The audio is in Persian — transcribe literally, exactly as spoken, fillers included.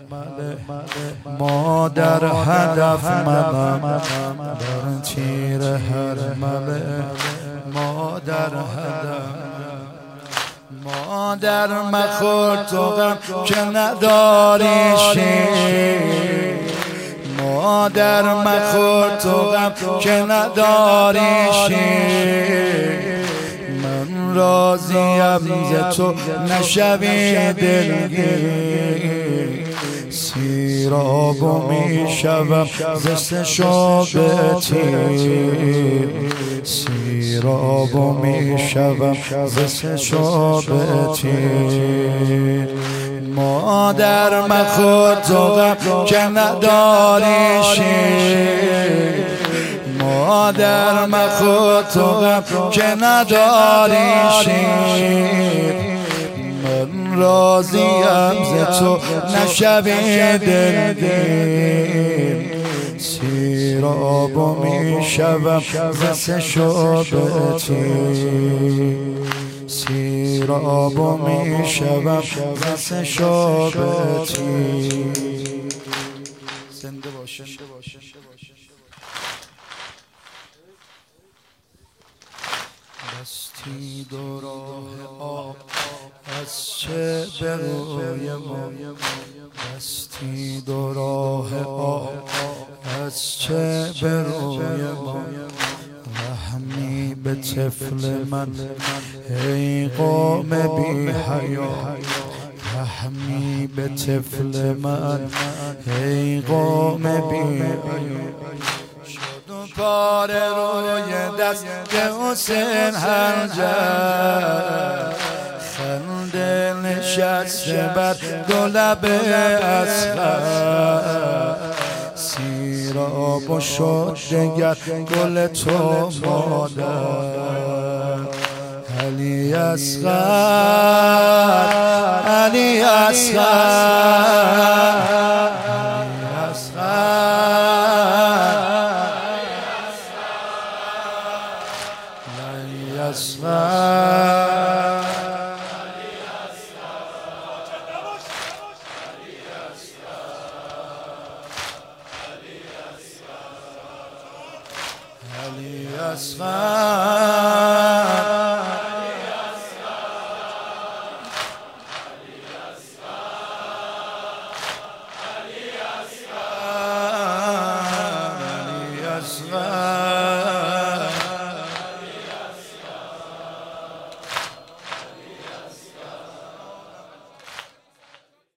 مادر هدف منم در تیر هر مله مادر هدف مادر مخور تو غم که نداری شیر مادر مخور تو غم که نداری شیر من راضیم ز تو نشوی دلگیر سیراب می شوم ز سشاب تیر سیراب می شوم ز سشاب تیر مادر مخور تو غم که نداری شیر مادر مخور تو غم که نداری شیر من راضیم ز تو نشوی دلگیر سیراب می شوم ز سشاب تیر سیراب می شوم ز سشاب تیر زنده باشن دستی دو راه آب از چه به روی ما دستی دو راه آب از چه به روی ما رحمی به طفل من ای قوم بی حیا رحمی به طفل من ای قوم بی حیا پاره روی دست حسین هنجر خنده نشسته بر دو لب اصغر سیراب و شد دگر گل تو مادر علی اصغر علی اصغر علی اصغر